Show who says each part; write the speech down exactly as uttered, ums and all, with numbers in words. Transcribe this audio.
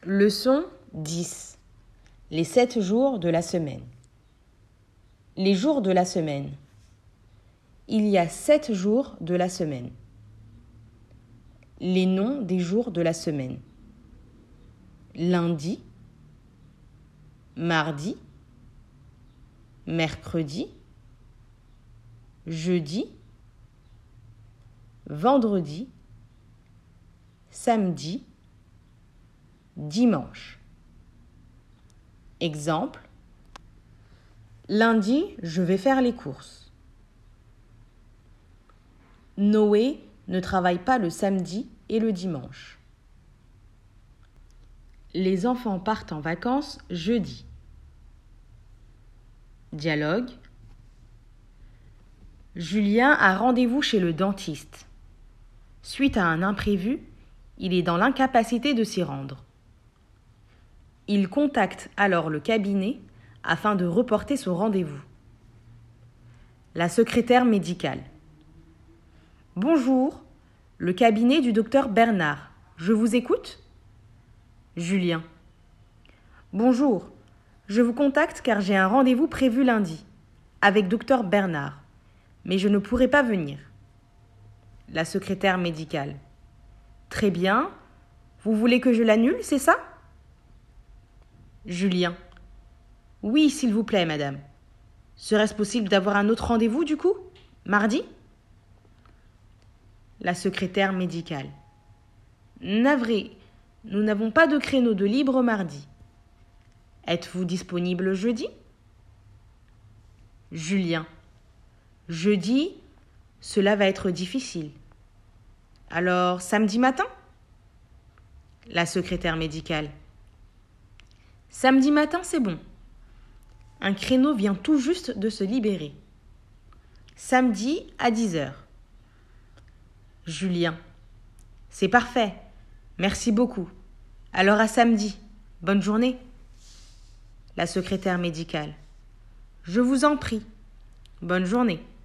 Speaker 1: Leçon dix. Les sept jours de la semaine. Les jours de la semaine. Il y a sept jours de la semaine. Les noms des jours de la semaine. Lundi, mardi, mercredi, jeudi, vendredi, samedi, dimanche. Exemple. Lundi, je vais faire les courses. Noé ne travaille pas le samedi et le dimanche. Les enfants partent en vacances jeudi. Dialogue. Julien a rendez-vous chez le dentiste. Suite à un imprévu, il est dans l'incapacité de s'y rendre. Il contacte alors le cabinet afin de reporter son rendez-vous. La secrétaire médicale. Bonjour, le cabinet du docteur Bernard. Je vous écoute ? Julien. Bonjour, je vous contacte car j'ai un rendez-vous prévu lundi avec docteur Bernard, mais je ne pourrai pas venir. La secrétaire médicale. Très bien. Vous voulez que je l'annule, c'est ça ? Julien. Oui, s'il vous plaît, madame. Serait-ce possible d'avoir un autre rendez-vous, du coup ? Mardi ? La secrétaire médicale. Navré, nous n'avons pas de créneau de libre mardi. Êtes-vous disponible jeudi ? Julien. Jeudi, cela va être difficile. Alors, samedi matin ? La secrétaire médicale. Samedi matin, c'est bon. Un créneau vient tout juste de se libérer. Samedi à dix heures. Julien. C'est parfait. Merci beaucoup. Alors à samedi. Bonne journée. La secrétaire médicale. Je vous en prie. Bonne journée.